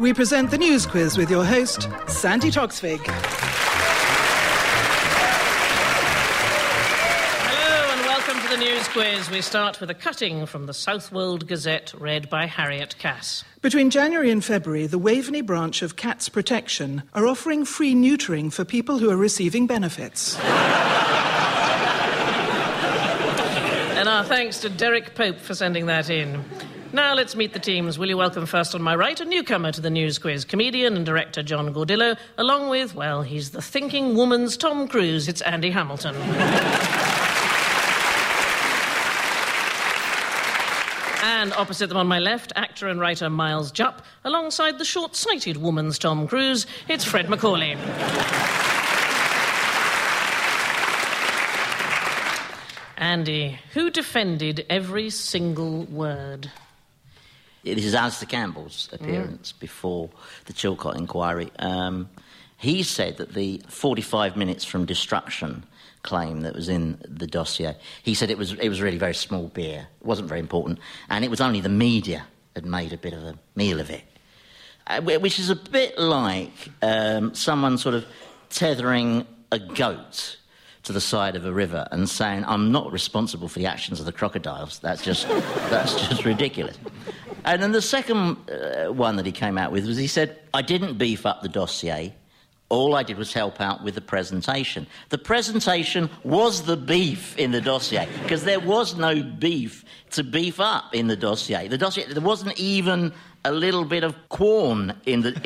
We present the News Quiz with your host, Sandy Toksvig. Hello and welcome to the News Quiz. We start with a cutting from the Southwold Gazette, read by Harriet Cass. Between January and February, the Waveney branch of Cats Protection are offering free neutering for people who are receiving benefits. And our thanks to Derek Pope for sending that in. Now let's meet the teams. Will you welcome first on my right a newcomer to the News Quiz, comedian and director John Gordillo, along with, well, he's the thinking woman's Tom Cruise. It's Andy Hamilton. And opposite them on my left, actor and writer Miles Jupp, alongside the short-sighted woman's Tom Cruise. It's Fred Macaulay. Andy, who defended every single word? This is Alistair Campbell's appearance before the Chilcot inquiry. He said that the 45 minutes from destruction claim that was in the dossier, he said it was really very small beer. It wasn't very important. And it was only the media had made a bit of a meal of it. Which is a bit like someone sort of tethering a goat to the side of a river and saying, I'm not responsible for the actions of the crocodiles. That's just ridiculous. And then the second one that he came out with was he said, I didn't beef up the dossier. All I did was help out with the presentation. The presentation was the beef in the dossier, because there was no beef to beef up in the dossier. There wasn't even a little bit of corn in the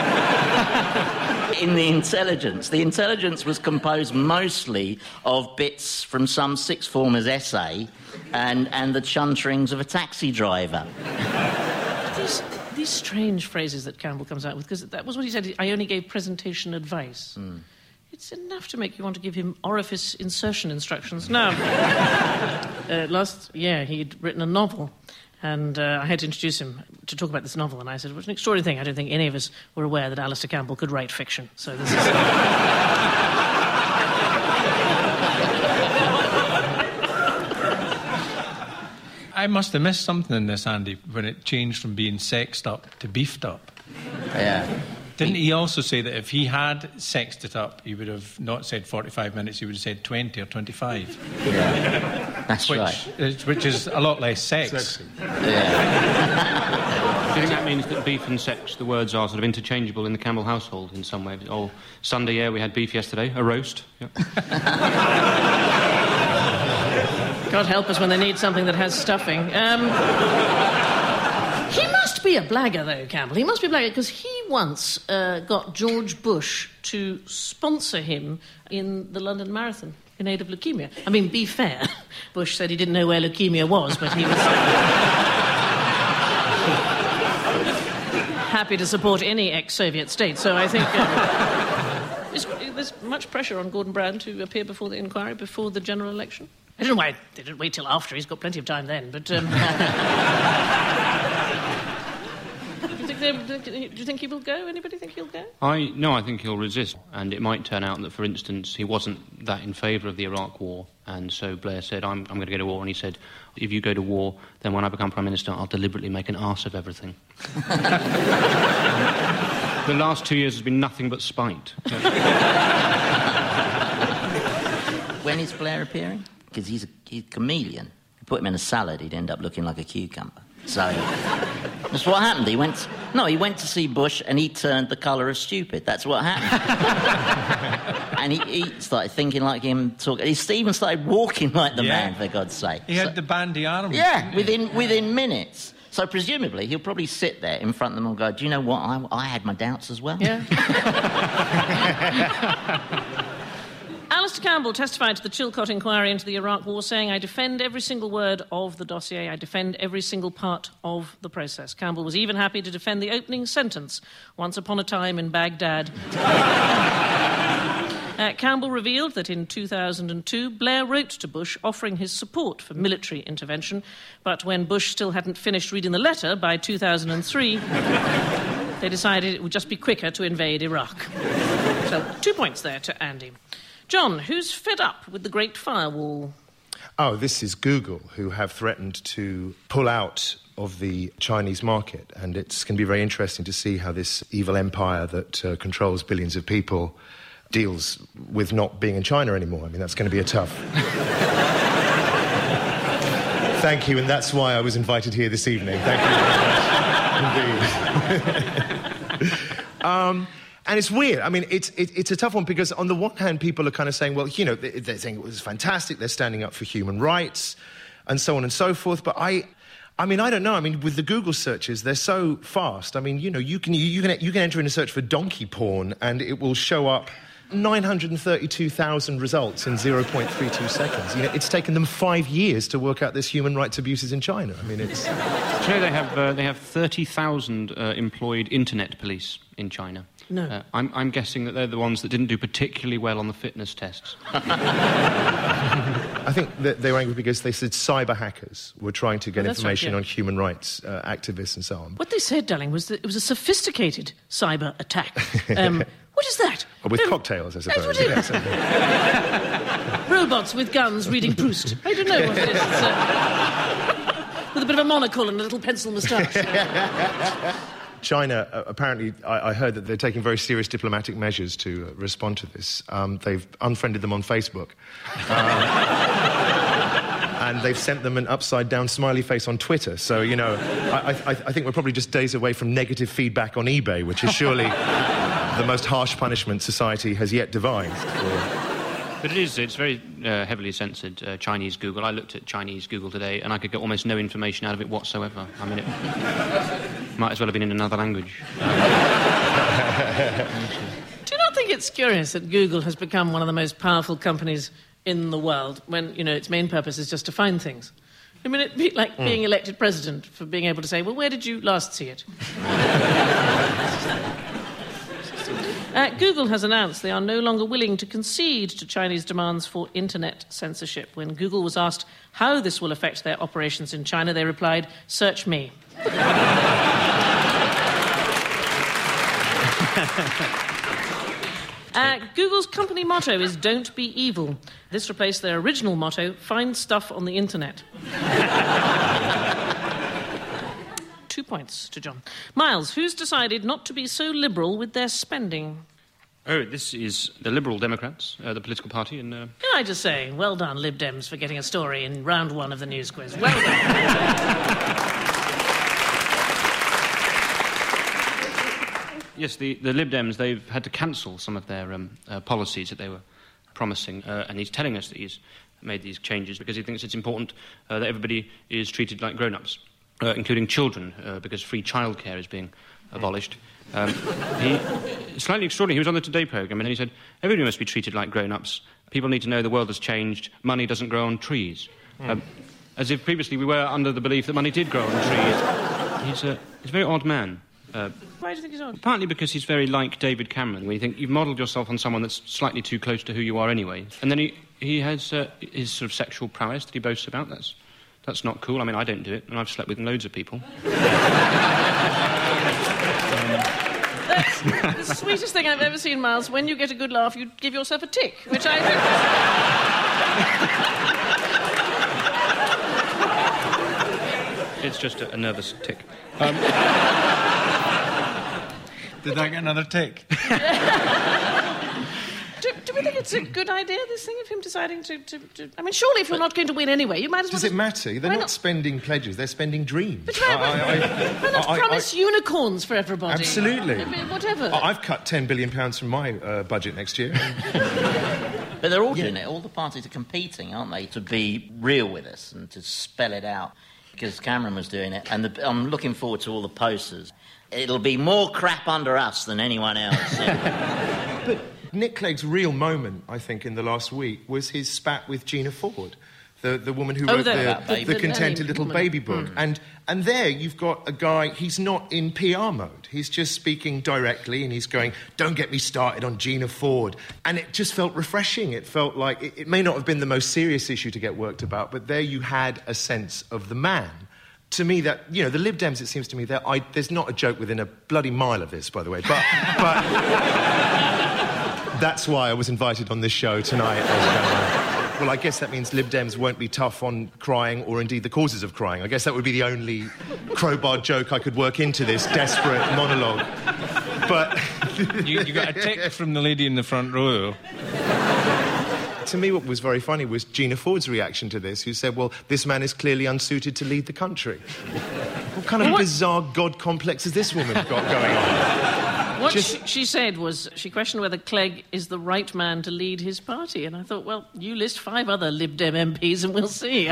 intelligence. The intelligence was composed mostly of bits from some sixth former's essay and the chunterings of a taxi driver. These strange phrases that Campbell comes out with, because that was what he said, I only gave presentation advice. It's enough to make you want to give him orifice insertion instructions. Now, last year he'd written a novel, and I had to introduce him to talk about this novel, and I said, well, it's an extraordinary thing. I don't think any of us were aware that Alistair Campbell could write fiction, so this is... I must have missed something in this, Andy, when it changed from being sexed up to beefed up. Yeah. Didn't he also say that if he had sexed it up, he would have not said 45 minutes, he would have said 20 or 25? Yeah, that's right. Which is a lot less sex. Sexy. Yeah. Do you think that means that beef and sex, the words are sort of interchangeable in the Campbell household in some way? Oh, Sunday, yeah, we had beef yesterday, a roast. Yeah. God help us when they need something that has stuffing. He must be a blagger, though, Campbell. He must be a blagger, because he once got George Bush to sponsor him in the London Marathon in aid of leukemia. I mean, be fair, Bush said he didn't know where leukemia was, but he was happy to support any ex-Soviet state. So I think there's much pressure on Gordon Brown to appear before the inquiry, before the general election. I don't know why they didn't wait till after. He's got plenty of time then, but... Do you think he will go? Anybody think he'll go? No, I think he'll resist. And it might turn out that, for instance, he wasn't that in favour of the Iraq war. And so Blair said, I'm going to go to war. And he said, if you go to war, then when I become Prime Minister, I'll deliberately make an arse of everything. The last 2 years has been nothing but spite. When is Blair appearing? Because he's a chameleon. If you put him in a salad, he'd end up looking like a cucumber. So that's what happened. He went to see Bush and he turned the colour of stupid. That's what happened. And he started thinking like him, talking. He even started walking like the man, for God's sake. He had the bandy arms. Yeah, within minutes. So presumably he'll probably sit there in front of them and go, do you know what? I had my doubts as well. Yeah. Alistair Campbell testified to the Chilcot inquiry into the Iraq war, saying, I defend every single word of the dossier. I defend every single part of the process. Campbell was even happy to defend the opening sentence, once upon a time in Baghdad. Campbell revealed that in 2002, Blair wrote to Bush offering his support for military intervention, but when Bush still hadn't finished reading the letter by 2003, they decided it would just be quicker to invade Iraq. So 2 points there to Andy. John, who's fed up with the Great Firewall? Oh, this is Google, who have threatened to pull out of the Chinese market. And it's going to be very interesting to see how this evil empire that controls billions of people deals with not being in China anymore. I mean, that's going to be a tough... Thank you, and that's why I was invited here this evening. Thank you very much. Indeed. And it's weird. I mean, it's a tough one because on the one hand, people are kind of saying, well, you know, they're saying it was fantastic, they're standing up for human rights, and so on and so forth. But I mean, I don't know. I mean, with the Google searches, they're so fast. I mean, you know, you can enter in a search for donkey porn, and it will show up 932,000 results in 0.32 seconds. You know, it's taken them 5 years to work out this human rights abuses in China. I mean, it's... Do you know they have 30,000 employed internet police in China? No. I'm guessing that they're the ones that didn't do particularly well on the fitness tests. I think that they were angry because they said cyber hackers were trying to get information on human rights activists and so on. What they said, darling, was that it was a sophisticated cyber attack. What is that? With cocktails, I suppose. Yes, robots with guns reading Proust. I don't know what it is. With a bit of a monocle and a little pencil moustache. China, apparently, I heard that they're taking very serious diplomatic measures to respond to this. They've unfriended them on Facebook. And they've sent them an upside-down smiley face on Twitter. So, you know, I think we're probably just days away from negative feedback on eBay, which is surely the most harsh punishment society has yet devised. But it's very heavily censored, Chinese Google. I looked at Chinese Google today, and I could get almost no information out of it whatsoever. I mean, it might as well have been in another language. Do you not think it's curious that Google has become one of the most powerful companies in the world when, you know, its main purpose is just to find things? I mean, it'd be like being elected president for being able to say, well, where did you last see it? Google has announced they are no longer willing to concede to Chinese demands for internet censorship. When Google was asked how this will affect their operations in China, they replied, "Search me." Google's company motto is "Don't be evil." This replaced their original motto, "Find stuff on the internet." 2 points to John. Miles, who's decided not to be so liberal with their spending? Oh, this is the Liberal Democrats, the political party. And Can I just say, well done, Lib Dems, for getting a story in round one of the news quiz. Well done. Yes, the Lib Dems, they've had to cancel some of their policies that they were promising, and he's telling us that he's made these changes because he thinks it's important that everybody is treated like grown-ups. Including children, because free childcare is being abolished. It's slightly extraordinary. He was on the Today programme and he said, everybody must be treated like grown-ups. People need to know the world has changed. Money doesn't grow on trees. As if previously we were under the belief that money did grow on trees. He's a very odd man. Why do you think he's odd? Partly because he's very like David Cameron, where you think you've modelled yourself on someone that's slightly too close to who you are anyway. And then he has his sort of sexual prowess that he boasts about. That's not cool. I mean, I don't do it, and I've slept with loads of people. That's the sweetest thing I've ever seen, Miles. When you get a good laugh, you give yourself a tick, which I think... It's just a nervous tick. Did I get another tick? Do we think it's a good idea, this thing of him deciding to... I mean, surely if you're not going to you might as well... Does it matter? They're not spending pledges, they're spending dreams. But why not promise unicorns for everybody? Absolutely. Whatever. I've cut £10 billion from my budget next year. But they're all doing it. All the parties are competing, aren't they, to be real with us and to spell it out. Because Cameron was doing it, and I'm looking forward to all the posters. It'll be more crap under us than anyone else. But Nick Clegg's real moment, I think, in the last week was his spat with Gina Ford, the woman who wrote the Contented Little Baby book. And there you've got a guy, he's not in PR mode. He's just speaking directly and he's going, don't get me started on Gina Ford. And it just felt refreshing. It felt like it may not have been the most serious issue to get worked about, but there you had a sense of the man. To me, that, you know, the Lib Dems, it seems to me, there's not a joke within a bloody mile of this, by the way, but that's why I was invited on this show tonight. well, I guess that means Lib Dems won't be tough on crying or indeed the causes of crying. I guess that would be the only crowbar joke I could work into this desperate monologue. But... you got a tick from the lady in the front row, though. To me, what was very funny was Gina Ford's reaction to this, who said, well, this man is clearly unsuited to lead the country. What kind of bizarre God complex has this woman got going on? What she said was, she questioned whether Clegg is the right man to lead his party. And I thought, well, you list 5 other Lib Dem MPs and we'll see.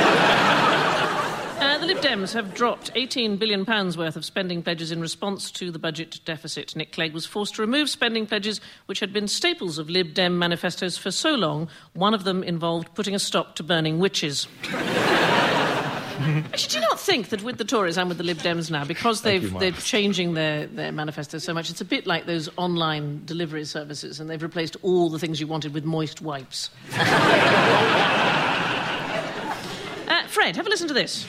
The Lib Dems have dropped £18 billion worth of spending pledges in response to the budget deficit. Nick Clegg was forced to remove spending pledges which had been staples of Lib Dem manifestos for so long. One of them involved putting a stop to burning witches. Actually, do you not think that with the Tories and with the Lib Dems now, because they're changing their manifesto so much, it's a bit like those online delivery services, and they've replaced all the things you wanted with moist wipes? Fred, have a listen to this.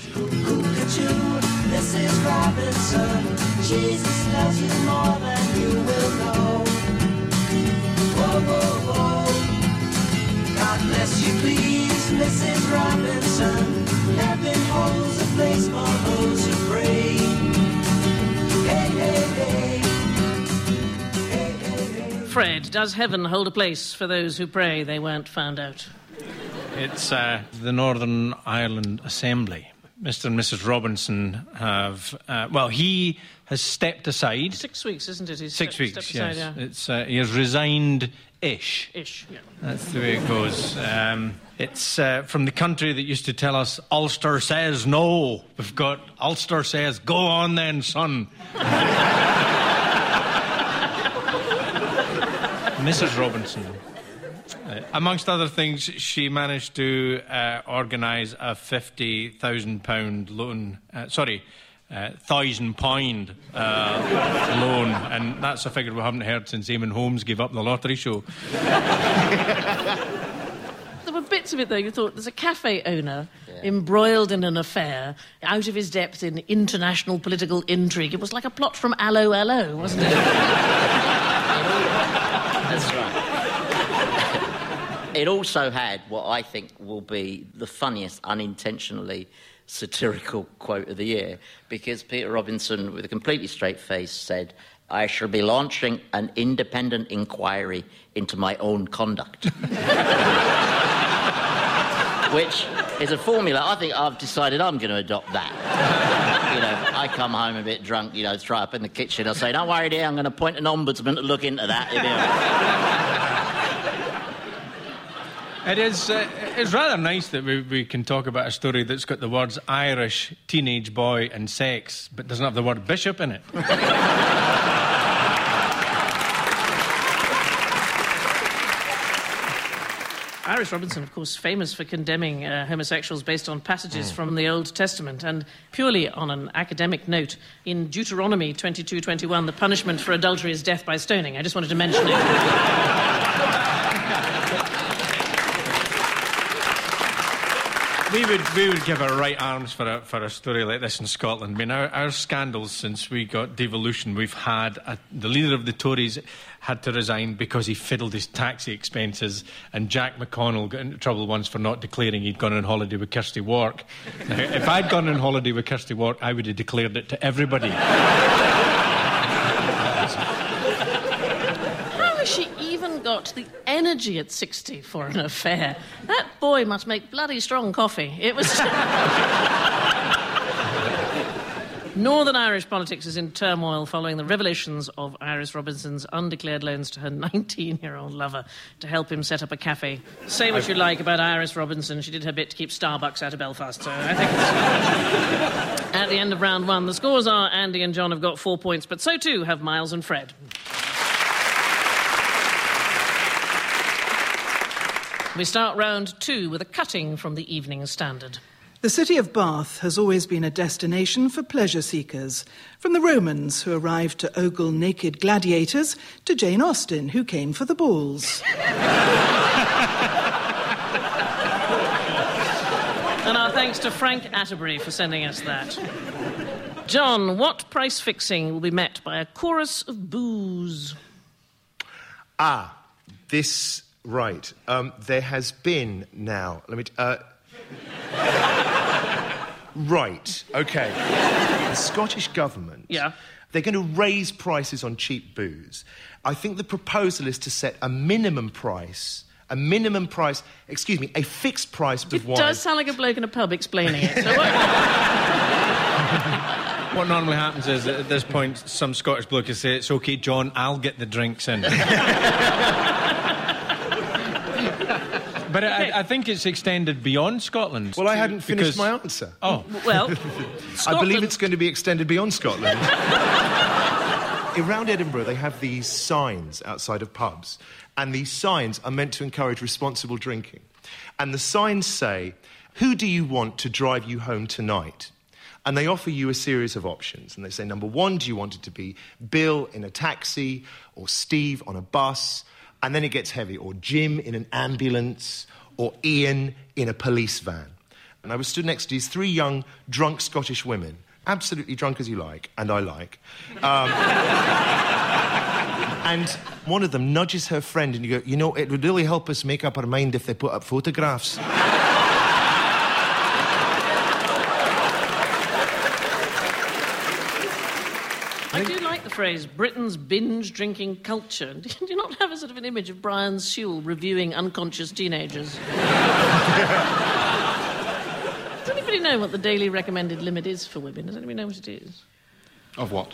Mrs. Robinson, Jesus loves you more than you will know. Whoa, whoa, whoa. God bless you, please, Mrs. Robinson. Heaven holds a place for those who pray. Hey, hey, hey. Hey, hey, hey. Fred, does heaven hold a place for those who pray? They weren't found out. It's the Northern Ireland Assembly. Mr. and Mrs. Robinson have... he has stepped aside. 6 weeks, isn't it? He's 6 weeks, stepped yes. aside, yeah. It's, he has resigned-ish. Ish, yeah. That's the way it goes. It's from the country that used to tell us, Ulster says no. We've got Ulster says, go on then, son. Mrs. Robinson... amongst other things, she managed to organise a £50,000 loan... £1,000 loan, and that's a figure we haven't heard since Eamon Holmes gave up the lottery show. There were bits of it, though, you thought, there's a cafe owner embroiled in an affair, out of his depth in international political intrigue. It was like a plot from Allo Allo, wasn't it? That's right. It also had what I think will be the funniest unintentionally satirical quote of the year, because Peter Robinson, with a completely straight face, said, I shall be launching an independent inquiry into my own conduct. Which is a formula I think I've decided I'm going to adopt that. I come home a bit drunk, throw up in the kitchen, I say, don't worry, dear, I'm going to appoint an ombudsman to look into that. It's rather nice that we can talk about a story that's got the words Irish, teenage boy and sex, but doesn't have the word bishop in it. Iris Robinson, of course, famous for condemning homosexuals based on passages from the Old Testament. And purely on an academic note, in Deuteronomy 22:21, the punishment for adultery is death by stoning. I just wanted to mention it. We would give our right arms for a story like this in Scotland. I mean, our scandals since we got devolution, we've had the leader of the Tories had to resign because he fiddled his taxi expenses, and Jack McConnell got into trouble once for not declaring he'd gone on holiday with Kirsty Wark. Now, if I'd gone on holiday with Kirsty Wark, I would have declared it to everybody. How has she even got the energy at 60 for an affair? That boy must make bloody strong coffee. It was... Northern Irish politics is in turmoil following the revelations of Iris Robinson's undeclared loans to her 19-year-old lover to help him set up a cafe. Say what you like about Iris Robinson, she did her bit to keep Starbucks out of Belfast, so I think it's... At the end of round one, the scores are Andy and John have got 4 points, but so too have Miles and Fred. We start round two with a cutting from the Evening Standard. The city of Bath has always been a destination for pleasure seekers, from the Romans who arrived to ogle naked gladiators to Jane Austen who came for the balls. And our thanks to Frank Atterbury for sending us that. John, what price fixing will be met by a chorus of boos? This Right. There has been now... Right, OK. The Scottish Government... Yeah. They're going to raise prices on cheap booze. I think the proposal is to set a fixed price of wine. It does sound like a bloke in a pub explaining it. So what normally happens is, at this point, some Scottish bloke will say, "It's OK, John, I'll get the drinks in." But I think it's extended beyond Scotland. Well, I hadn't finished my answer. Oh. Well, I believe it's going to be extended beyond Scotland. Around Edinburgh, they have these signs outside of pubs, and these signs are meant to encourage responsible drinking. And the signs say, "Who do you want to drive you home tonight?" And they offer you a series of options. And they say, number 1, do you want it to be Bill in a taxi, or Steve on a bus? And then it gets heavy, or Jim in an ambulance, or Ian in a police van. And I was stood next to these 3 young, drunk Scottish women, absolutely drunk as you like, and I like. And one of them nudges her friend, and you go, "You know, it would really help us make up our mind if they put up photographs." I do like the phrase, Britain's binge-drinking culture. Do you not have a sort of an image of Brian Sewell reviewing unconscious teenagers? Does anybody know what the daily recommended limit is for women? Does anybody know what it is? Of what?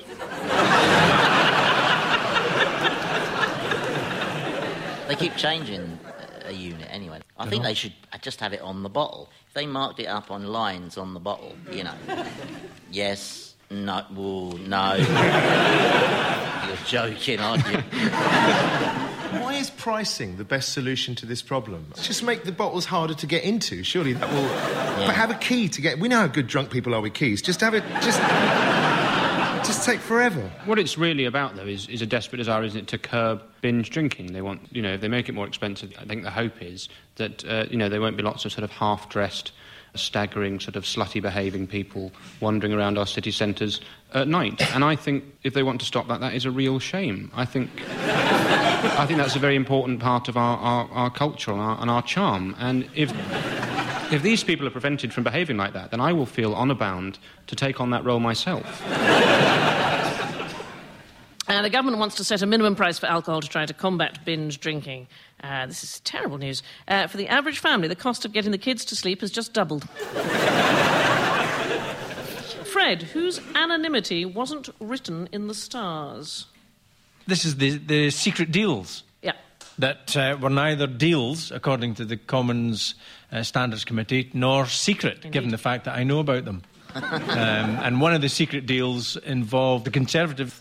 They keep changing a unit anyway. I think they should just have it on the bottle. If they marked it up on lines on the bottle, you know. Yes... No, well, no. You're joking, aren't you? Why is pricing the best solution to this problem? Just make the bottles harder to get into. Surely that will... Yeah. But have a key to get... We know how good drunk people are with keys. Just have it... Just take forever. What it's really about, though, is a desperate desire, isn't it, to curb binge drinking. They want, you know, if they make it more expensive, I think the hope is that, you know, there won't be lots of sort of half-dressed, staggering, sort of slutty-behaving people wandering around our city centres at night. And I think if they want to stop that, that is a real shame. I think that's a very important part of our culture and our charm. And if these people are prevented from behaving like that, then I will feel honour bound to take on that role myself. The government wants to set a minimum price for alcohol to try to combat binge drinking. This is terrible news. For the average family, the cost of getting the kids to sleep has just doubled. Fred, whose anonymity wasn't written in the stars? This is the secret deals. Yeah. That were neither deals, according to the Commons Standards Committee, nor secret, Indeed. given the fact that I know about them. And one of the secret deals involved the Conservative...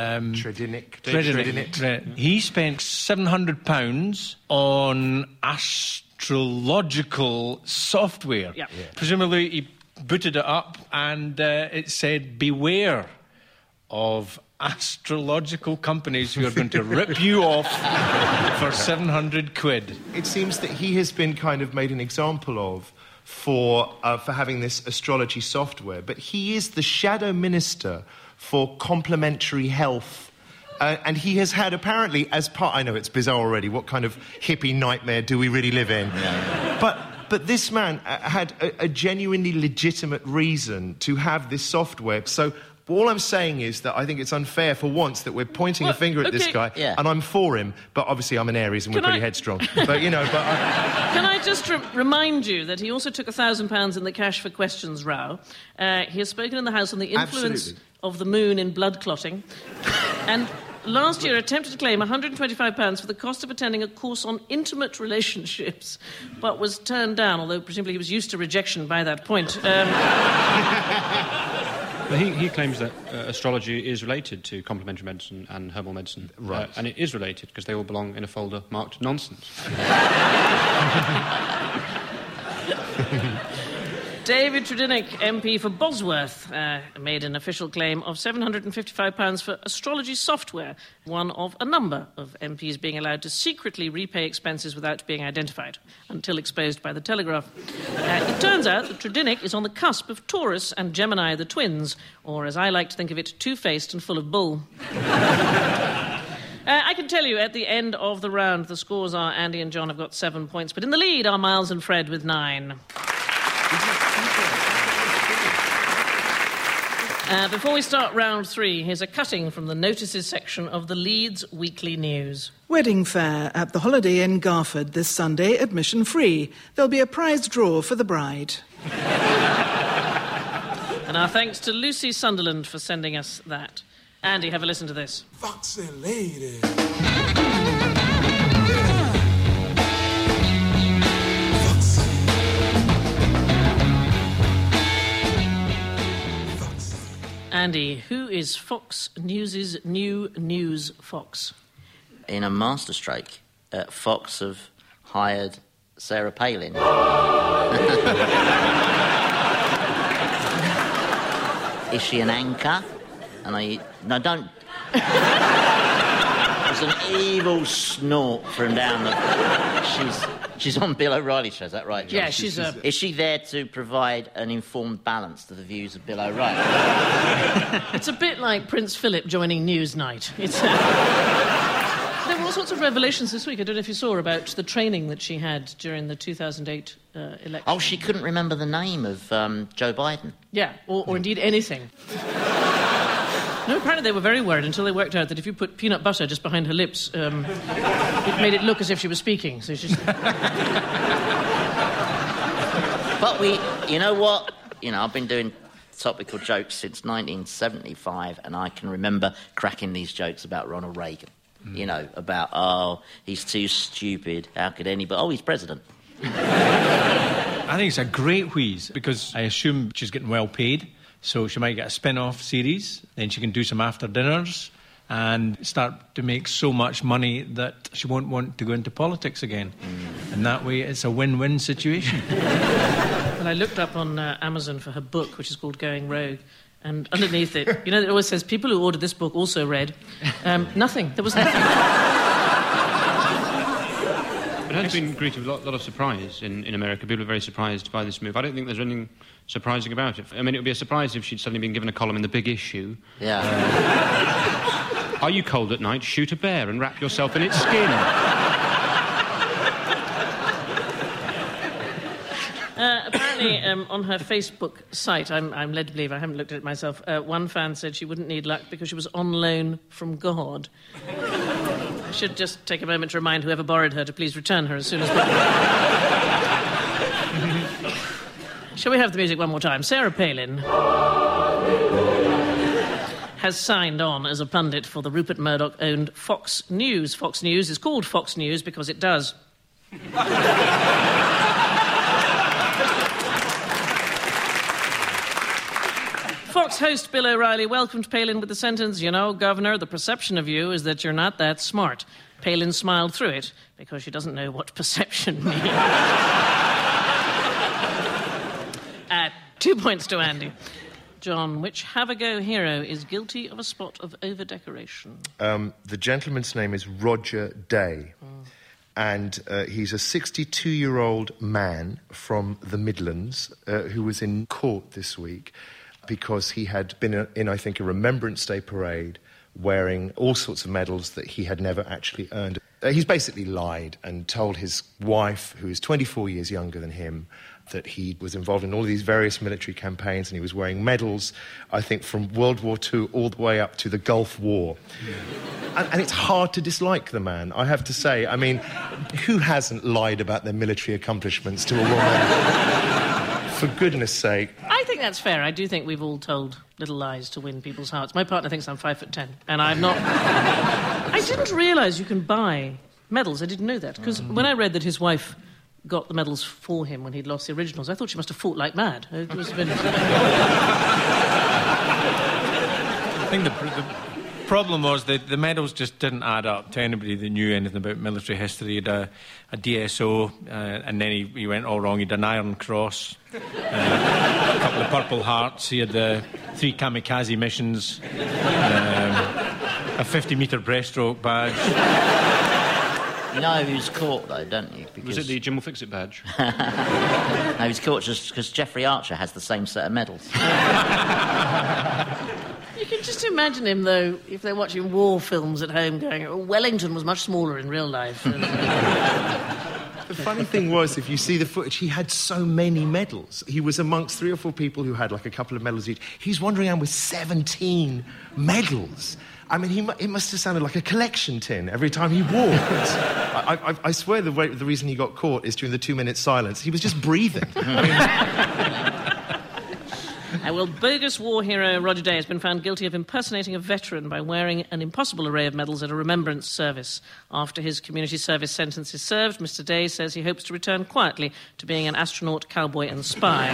Tredynick. He spent £700 on astrological software. Yeah. Yeah. Presumably he booted it up and it said, beware of astrological companies who are going to rip you off for £700. It seems that he has been kind of made an example of for having this astrology software, but he is the shadow minister for complementary health. And he has had, apparently, as part... I know, it's bizarre already. What kind of hippie nightmare do we really live in? Yeah. But this man had a genuinely legitimate reason to have this software. So all I'm saying is that I think it's unfair for once that we're pointing a finger at this guy, and I'm for him, but obviously I'm an Aries and we're pretty headstrong. But, you know, Can I just remind you that he also took £1,000 in the Cash for Questions row. He has spoken in the House on the influence of the moon in blood clotting. And last year attempted to claim £125 for the cost of attending a course on intimate relationships, but was turned down, although presumably he was used to rejection by that point. He claims that astrology is related to complementary medicine and herbal medicine. Right. And it is related because they all belong in a folder marked nonsense. David Tredynick, MP for Bosworth, made an official claim of £755 for astrology software, one of a number of MPs being allowed to secretly repay expenses without being identified, until exposed by the Telegraph. It turns out that Tredynick is on the cusp of Taurus and Gemini, the twins, or as I like to think of it, two-faced and full of bull. I can tell you at the end of the round, the scores are Andy and John have got 7 points, but in the lead are Miles and Fred with 9. Before we start round 3, here's a cutting from the notices section of the Leeds Weekly News. Wedding fair at the Holiday Inn Garford this Sunday, admission free. There'll be a prize draw for the bride. And our thanks to Lucy Sunderland for sending us that. Andy, have a listen to this. Foxy lady. Andy, who is Fox News' new news fox? In a masterstroke, Fox have hired Sarah Palin. Is she an anchor? No, don't. There's an evil snort from down the... She's on Bill O'Reilly's show, is that right, John? Yeah, she's a... Is she there to provide an informed balance to the views of Bill O'Reilly? It's a bit like Prince Philip joining Newsnight. It's... There were all sorts of revelations this week, I don't know if you saw, about the training that she had during the 2008 election. Oh, she couldn't remember the name of Joe Biden. Yeah, or indeed anything. No, apparently they were very worried until they worked out that if you put peanut butter just behind her lips, it made it look as if she was speaking. So she's... But you know what? I've been doing topical jokes since 1975, and I can remember cracking these jokes about Ronald Reagan. About, he's too stupid, how could anybody... Oh, he's president. I think it's a great wheeze, because I assume she's getting well paid, so she might get a spin-off series, then she can do some after-dinners and start to make so much money that she won't want to go into politics again. And that way, it's a win-win situation. Well, I looked up on Amazon for her book, which is called Going Rogue, and underneath it, it always says, people who ordered this book also read. Nothing. There was nothing. It has been greeted with a lot of surprise in America. People are very surprised by this move. I don't think there's anything surprising about it. I mean, it would be a surprise if she'd suddenly been given a column in The Big Issue. Yeah. Are you cold at night? Shoot a bear and wrap yourself in its skin. Apparently, on her Facebook site, I'm led to believe, I haven't looked at it myself, one fan said she wouldn't need luck because she was on loan from God. I should just take a moment to remind whoever borrowed her to please return her as soon as possible. Shall we have the music one more time? Sarah Palin has signed on as a pundit for the Rupert Murdoch-owned Fox News. Fox News is called Fox News because it does. Fox host Bill O'Reilly welcomed Palin with the sentence, Governor, the perception of you is that you're not that smart. Palin smiled through it because she doesn't know what perception means. 2 points to Andy. John, which have-a-go hero is guilty of a spot of over-decoration? The gentleman's name is Roger Day. And he's a 62-year-old man from the Midlands who was in court this week because he had been in, I think, a Remembrance Day parade wearing all sorts of medals that he had never actually earned. He's basically lied and told his wife, who is 24 years younger than him, that he was involved in all these various military campaigns and he was wearing medals, I think, from World War II all the way up to the Gulf War. Yeah. And it's hard to dislike the man, I have to say. I mean, who hasn't lied about their military accomplishments to a woman? For goodness sake. I think that's fair. I do think we've all told little lies to win people's hearts. My partner thinks I'm 5'10", and I'm not... I didn't realise you can buy medals. I didn't know that, because when I read that his wife got the medals for him when he'd lost the originals, I thought she must have fought like mad. It was a bit... I think the problem was that the medals just didn't add up to anybody that knew anything about military history. He had a DSO, and then he went all wrong. He had an Iron Cross, a couple of Purple Hearts. He had 3 kamikaze missions, a 50-metre breaststroke badge. You know he was caught, though, don't you? Was it the Jim will fix it badge? No, he was caught just because Jeffrey Archer has the same set of medals. You can just imagine him, though, if they're watching war films at home, going, oh, Wellington was much smaller in real life. The funny thing was, if you see the footage, he had so many medals. He was amongst 3 or 4 people who had, like, a couple of medals each. He's wandering around with 17 medals. I mean, it must have sounded like a collection tin every time he walked. I swear the reason he got caught is during the 2-minute silence. He was just breathing. Well, bogus war hero Roger Day has been found guilty of impersonating a veteran by wearing an impossible array of medals at a remembrance service. After his community service sentence is served, Mr. Day says he hopes to return quietly to being an astronaut, cowboy and spy.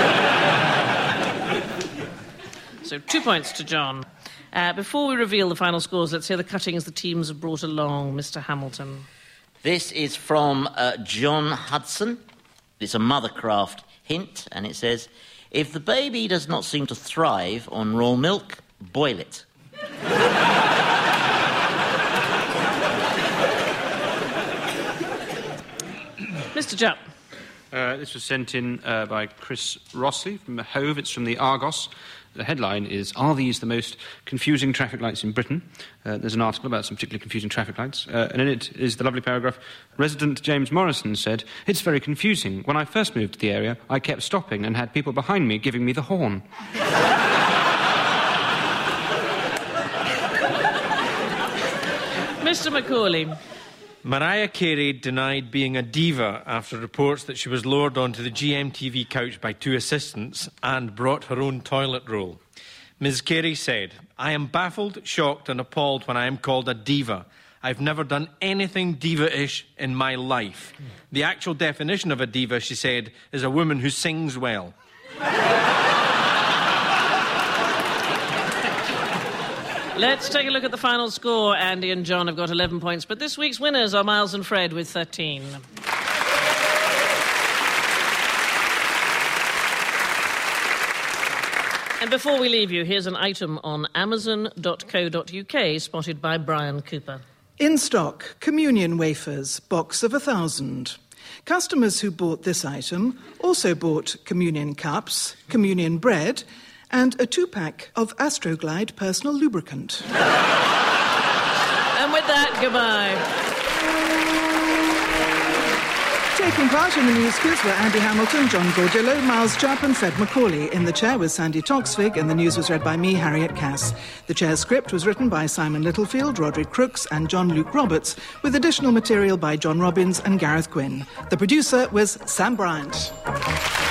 So 2 points to John. Before we reveal the final scores, let's hear the cuttings the teams have brought along. Mr. Hamilton. This is from John Hudson. It's a Mothercraft hint, and it says, if the baby does not seem to thrive on raw milk, boil it. Mr. Jupp. This was sent in by Chris Rossley from Hove. It's from the Argos. The headline is, are these the most confusing traffic lights in Britain? There's an article about some particularly confusing traffic lights, and in it is the lovely paragraph, resident James Morrison said, it's very confusing. When I first moved to the area, I kept stopping and had people behind me giving me the horn. Mr. Macaulay. Mariah Carey denied being a diva after reports that she was lowered onto the GMTV couch by 2 assistants and brought her own toilet roll. Ms. Carey said, I am baffled, shocked and appalled when I am called a diva. I've never done anything diva-ish in my life. The actual definition of a diva, she said, is a woman who sings well. Let's take a look at the final score. Andy and John have got 11 points, but this week's winners are Miles and Fred with 13. And before we leave you, here's an item on Amazon.co.uk spotted by Brian Cooper. In stock, communion wafers, box of 1,000. Customers who bought this item also bought communion cups, communion bread, and a 2-pack of Astroglide personal lubricant. And with that, goodbye. Taking part in the news quiz were Andy Hamilton, John Gordillo, Miles Jupp and Fred Macaulay. In the chair was Sandy Toksvig, and the news was read by me, Harriet Cass. The chair's script was written by Simon Littlefield, Roderick Crooks and John Luke Roberts, with additional material by John Robbins and Gareth Quinn. The producer was Sam Bryant.